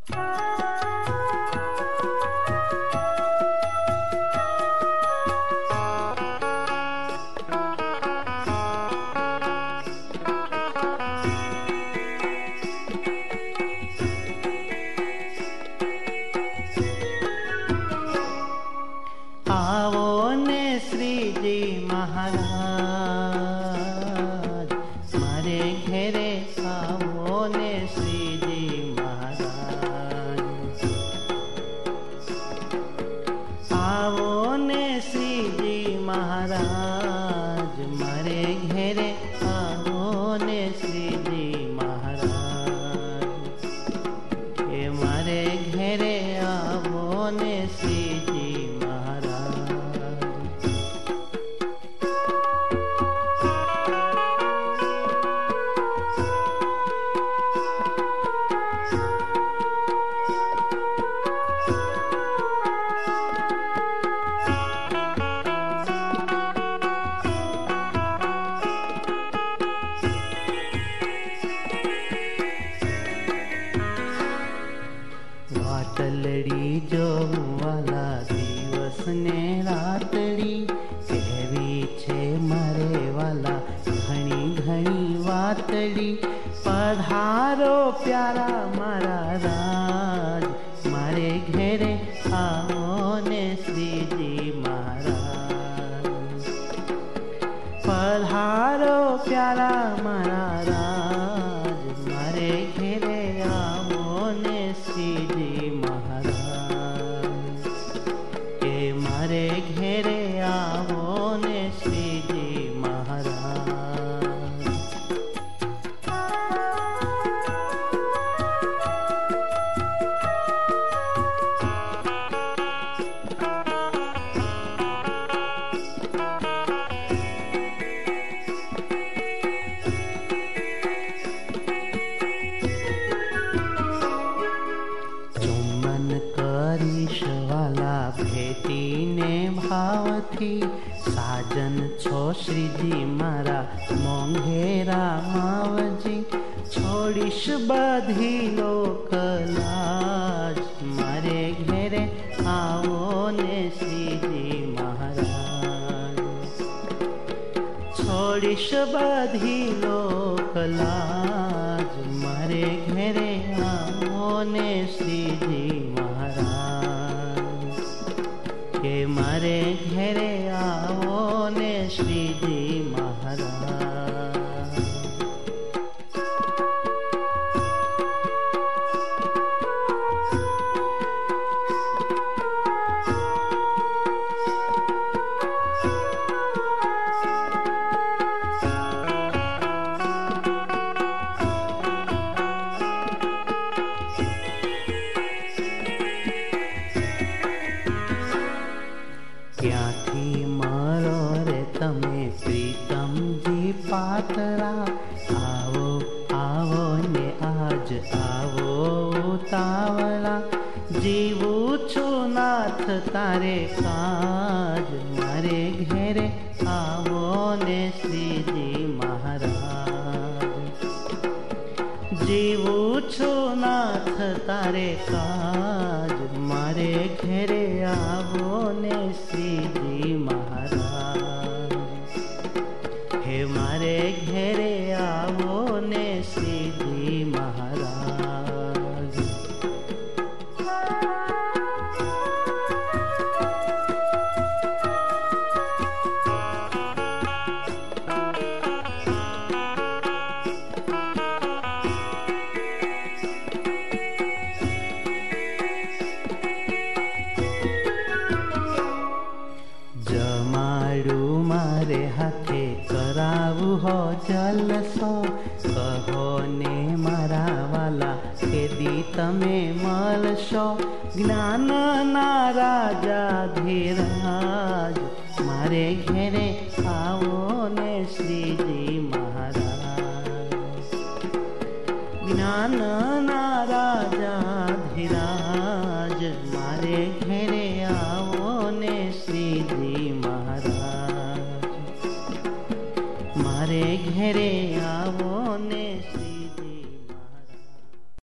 आवो ने श्रीजी महाराज मारे घेरे, आवो ने श्रीजी महाराज, आवो ने श्रीजी महाराज मारे घेरे, आवो ने श्रीजी महाराज, ये मारे घेरे आवो ने श्रीजी महाराज। વાટલડી જોવાલા દિવસ ને રાતડી, કેવી છે મારે વાલા ઘણી ઘણી વાતડી, પધારો પ્યારા મારા રાજ મારે ઘેરે, આવો ને શ્રીજી महाराज, પધારો પ્યારા મારા રાજ મારે ઘેરે, આવો ને श्रीजी महाराज, के मारे घेरे आवो ने श्रीजी महाराज। चुम्बन करीश वाला भेटीने भावथी, साजन छो श्रीजी मारा मोंघेरा मावजी, छोड़ीश बधी लोक लाज मारे घेरे, आवो ने श्रीजी महाराज, छोड़ीश बधी लोक लाज मारे घेरे, आवो ने श्रीजी महाराज, के मारे घेरे आवो ने श्रीजी महाराज। क्यांथी मरो रे तमे प्रीतमजी पातरा, आवो आवो ने आज आवो उतावला, जीवू छू नाथ तारे काज मारे घेरे, आवो ने श्रीजी महाराज, जीवू छू नाथ तारे काज मारे घेरे, आवो ने श्रीजी महाराज, हे मारे घेरे आवो ने श्रीजी महाराज। जमाड़ू मारे हाथे करावू हो जलसो, कहो ने मारा वाला केदी तमे मलशो, ज्ञान ना राजा धीराज मारे घेरे, आवो ने श्रीजी महाराज, ज्ञान ना राजा धीराज मारे घेरे,